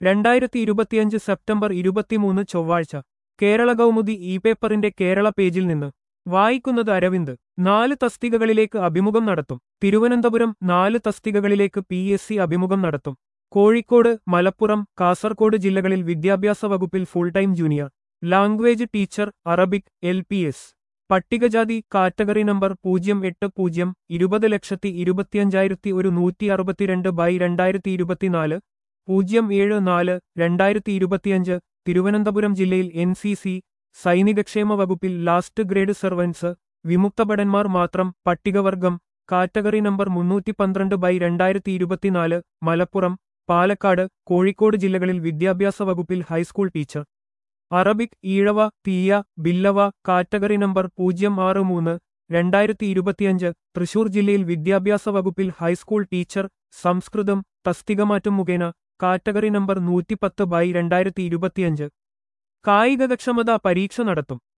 2025 September 23 ചൊവ്വാഴ്ച Kerala Kaumudi E പേപ്പറിന്റെ കേരള പേജിൽ നിന്ന് വായിക്കുന്നത് അരവിന്ദ് 4 തസ്തികകളിലേക്ക് അഭിമുഖം നടത്തും. തിരുവനന്തപുരം 4 തസ്തികകളിലേക്ക് PSC അഭിമുഖം നടത്തും. കോഴിക്കോട്, മലപ്പുറം, കാസർകോട് ജില്ലകളിൽ വിദ്യാഭ്യാസ വകുപ്പിൽ full time junior language teacher, Arabic, LPS. പട്ടികജാതി കാറ്റഗറി നമ്പർ 080 20,25,162/2024 074/2025 തിരുവനന്തപുരം ജില്ലയിൽ NCC, സൈനികക്ഷേമ വകുപ്പിൽ ലാസ്റ്റ് ഗ്രേഡ് സർവൻസ്, വിമുക്തഭടന്മാർ മാത്രം, പട്ടികവർഗം, കാറ്റഗറി നമ്പർ 312/2024 മലപ്പുറം, പാലക്കാട്, കോഴിക്കോട് ജില്ലകളിൽ വിദ്യാഭ്യാസ വകുപ്പിൽ ഹൈസ്കൂൾ ടീച്ചർ. അറബിക്, ഈഴവ, തീയ, ബില്ലവ, കാറ്റഗറി നമ്പർ 063/2025 തൃശൂർ ജില്ലയിൽ വിദ്യാഭ്യാസ വകുപ്പിൽ ഹൈസ്കൂൾ ടീച്ചർ. സംസ്കൃതം, തസ്തികമാറ്റം മുഖേന, കാറ്റഗറി നമ്പർ 110/2025 കായികക്ഷമതാ പരീക്ഷ നടത്തും.